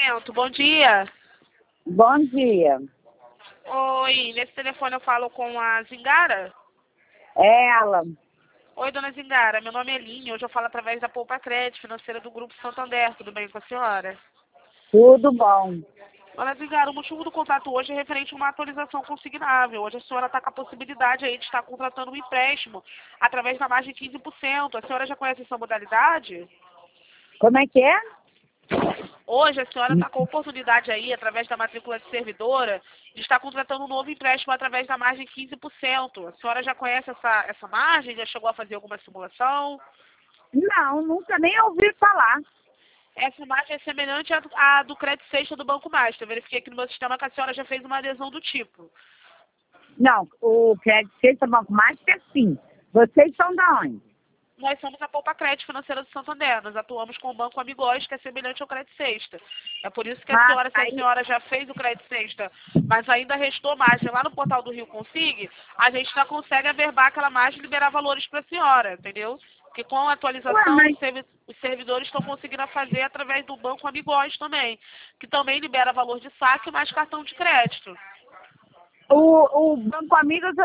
atendimento. Bom dia. Bom dia. Oi, nesse telefone eu falo com a Zingara? É ela. Oi, dona Zingara, meu nome é Linha. Hoje eu falo através da Poupa Crédito Financeira do Grupo Santander. Tudo bem com a senhora? Tudo bom. Dona Zingara, o motivo do contato hoje é referente a uma atualização consignável. Hoje a senhora está com a possibilidade aí de estar contratando um empréstimo através da margem de 15%. A senhora já conhece essa modalidade? Como é que é? Hoje a senhora está com a oportunidade aí, através da matrícula de servidora, de estar contratando um novo empréstimo através da margem 15%. A senhora já conhece essa margem? Já chegou a fazer alguma simulação? Não, nunca nem ouvi falar. Essa margem é semelhante à do Crédito Sexta do Banco Master. Eu verifiquei aqui no meu sistema que a senhora já fez uma adesão do tipo. Não, o Crédito Sexta Banco Master, sim. Vocês são da onde? Nós somos a Poupa Crédito Financeira do Santander. Nós atuamos com o Banco Amigos, que é semelhante ao Crédito Sexta. É por isso que a senhora, se a Aí, senhora já fez o Crédito Sexta, mas ainda restou margem lá no portal do Rio Consig, a gente já consegue averbar aquela margem e liberar valores para a senhora, entendeu? Porque com a atualização, mas os servidores estão conseguindo fazer através do Banco Amigos também, que também libera valor de saque mais cartão de crédito. o Banco Amigos,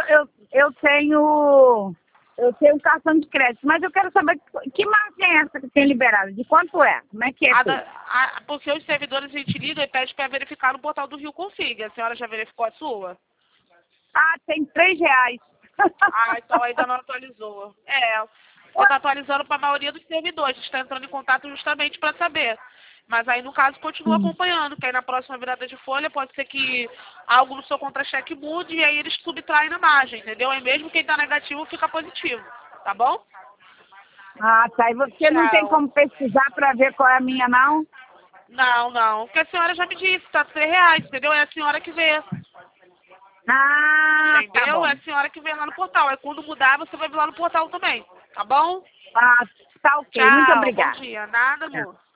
eu tenho cartão de crédito, mas eu quero saber que margem é essa que tem liberado? De quanto é? Como é que é feito? Porque os servidores a gente liga e pede para verificar no portal do Rio Consig. A senhora já verificou a sua? Ah, tem R$ 3. Ah, então ainda não atualizou. Só está atualizando para a maioria dos servidores. Está entrando em contato justamente para saber. Mas aí, no caso, continua acompanhando, que aí na próxima virada de folha pode ser que algo no seu contra-cheque mude e aí eles subtraem na margem, entendeu? Aí mesmo quem está negativo fica positivo, tá bom? Ah, tá. E você não tem Tchau. como pesquisar para ver qual é a minha, não? Não, não. Porque a senhora já me disse, tá R$ 3, entendeu? É a senhora que vê. Ah, tá Entendeu? É bom. a senhora que vê lá no portal. Aí quando mudar, você vai ver lá no portal também. Tá bom? Ah, tá ok. Muito Tchau. Bom obrigada. dia. Nada, amor.